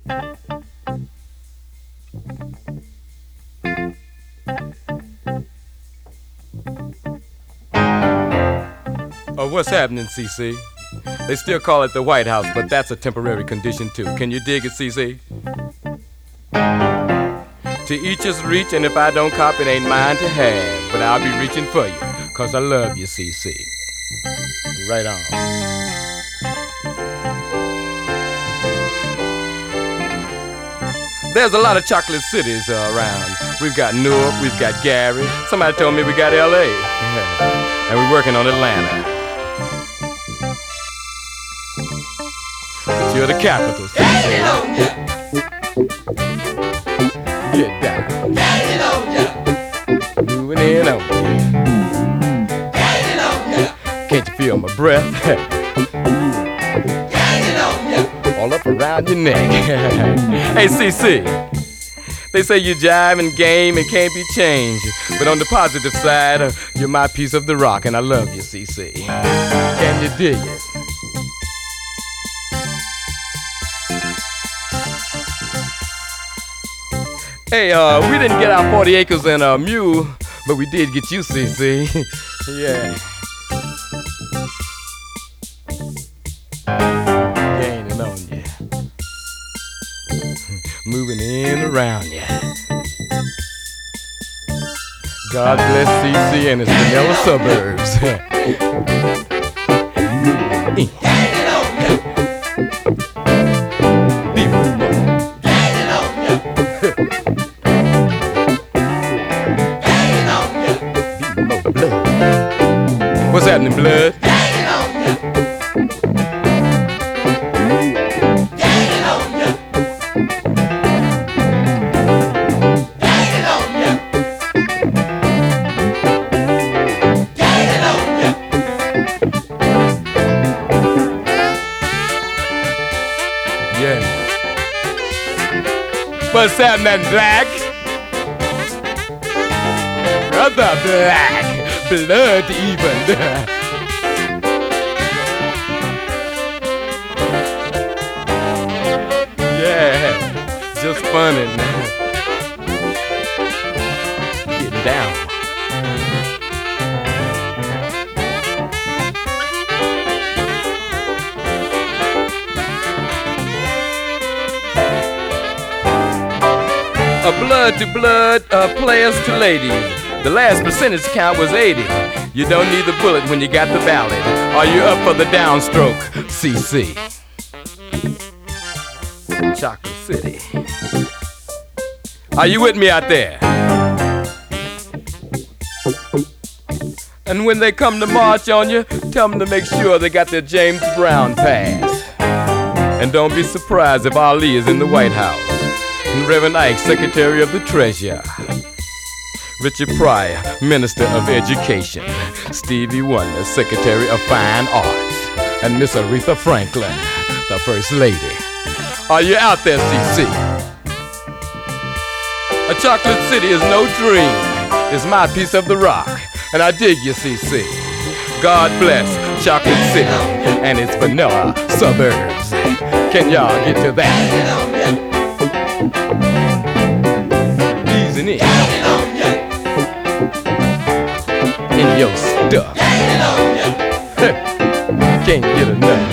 Oh, what's happening, CC? They still call it the White House, but that's a temporary condition too. Can you dig it, CC? To each his reach, and if I don't cop it, ain't mine to have. But I'll be reaching for you, 'cause I love you, CC. Right on. There's a lot of chocolate cities around. We've got Newark, we've got Gary. Somebody told me we got LA. And we're working on Atlanta. But you're the capital, CC. Get down. Moving in on you. Can't you feel my breath? All up around your neck. Hey, CC. They say you jive and game and can't be changed. But on the positive side, you're my piece of the rock, and I love you, CC. Can you dig it? Hey, we didn't get our 40 acres and a mule, but we did get you, CC. Yeah. Gaining on you. Moving in around you. God bless CC and his vanilla suburbs. What's happening, blood? Yeah. What's happening, Black? Brother Black. Blood even. Yeah, just funny now. Getting down. A blood to blood, players to ladies. The last percentage count was 80. You don't need the bullet when you got the ballot. Are you up for the downstroke, CC? Chocolate City. Are you with me out there? And when they come to march on you, tell them to make sure they got their James Brown pass. And don't be surprised if Ali is in the White House. And Reverend Ike, Secretary of the Treasury. Richard Pryor, Minister of Education. Stevie Wonder, Secretary of Fine Arts. And Miss Aretha Franklin, the First Lady. Are you out there, CC? A chocolate city is no dream. It's my piece of the rock. And I dig you, CC. God bless Chocolate City and its vanilla suburbs. Can y'all get to that? Easing in. In your stuff. Can't get enough.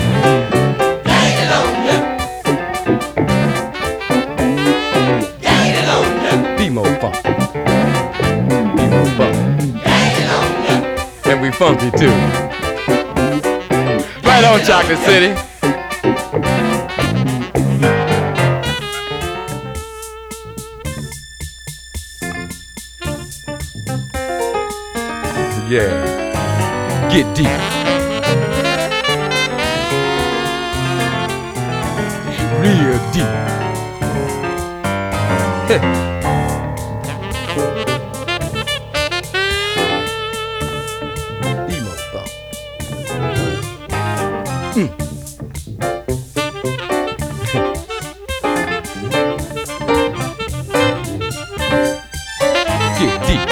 Be more fun. Be more fun. And we funky too. Right on, Chocolate City. Yeah, get deep. Real deep. Emo bump. Get deep.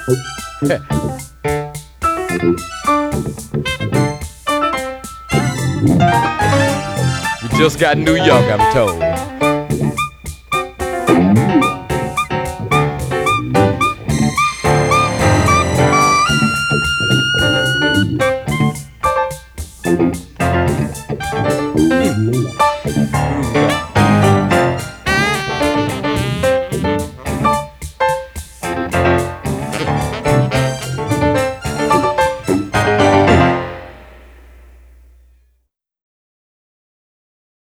We just got New York, I'm told.